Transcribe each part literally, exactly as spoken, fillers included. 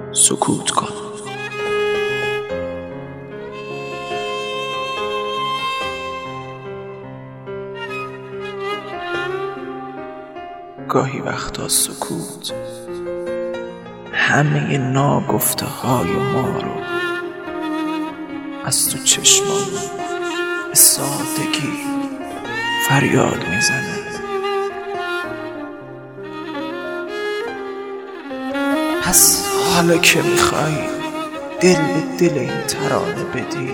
سکوت کن. گاهی وقتا سکوت همه ناگفته های ما رو از تو چشمان به سادگی فریاد میزنه. پس حالا که میخوای دل به دل این ترانه بدی،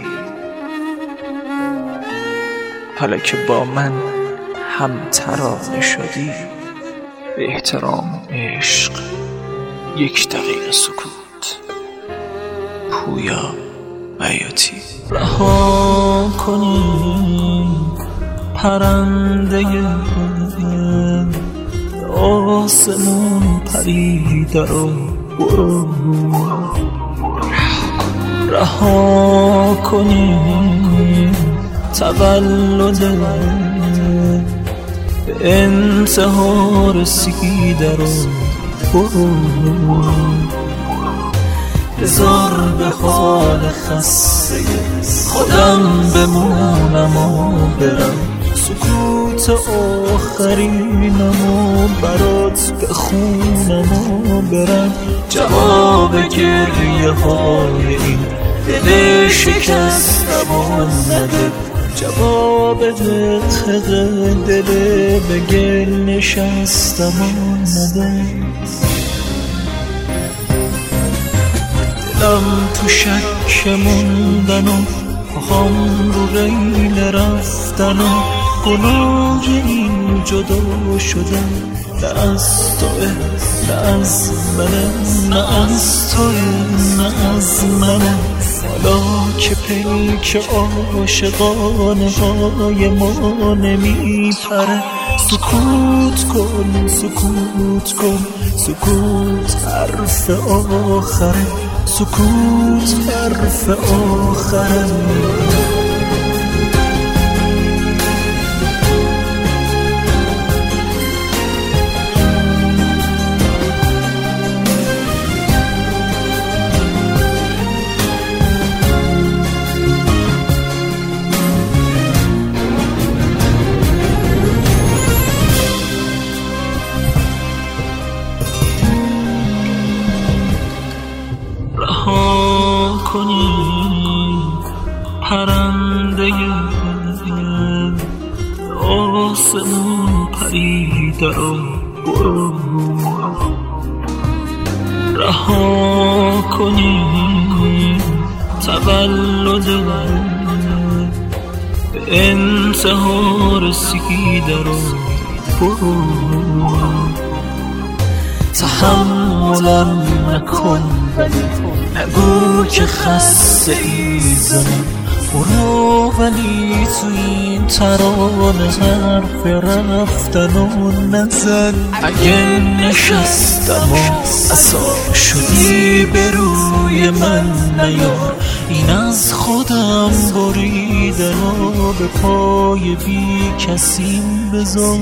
حالا که با من هم ترانه شدی، به احترام عشق یک دقیقه سکوت. پویا بیاتی. رها کنی پرنده آسمون پریده رو برو، رها کنی تولد به انتها رسیده رو برو، بذار به حال خسته خودم بمونم و برم، سکوت آخرینم و برات بخونم و برم، جواب گریه های این دل شکستم و نده، جواب دقیق دل به گل نشستم و نده. دلم تو شک موندن و پاهام رو ریل رفتن و گناه این جدا شدن، نه از توه نه از منه، نه از توه نه از منه، حالا که پیک عاشقانه های ما نمیپره، سکوت کن سکوت کن، سکوت حرف آخره، سکوت حرف آخره. رها کنی پرنده آسمون پریده رو برو، رها کنی تولد به انتها رسیده رو برو، تحملم نکن نگو که خسته ای زنم، برو ولی تو این ترانه حرف رفتن و نزن، اگه نشستم و عصا شدی به روی من نیار، این از خودم بریدن و به پای بی کسیم بذار،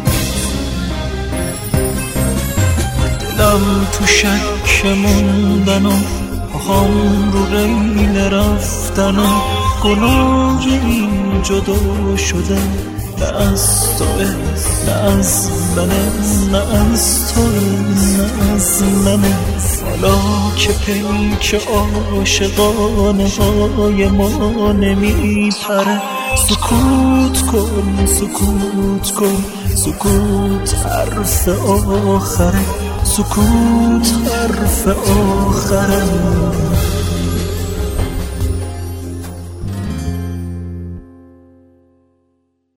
دلم تو شک موندن و پاهام رو ریل رفتن و گناه این جدا شده، نه از توه نه از منه، نه از توه نه از منه، حالا که پیک عاشقانه های ما نمیپره، سکوت کن سکوت کن، سکوت حرف آخره، سکوت حرف آخره.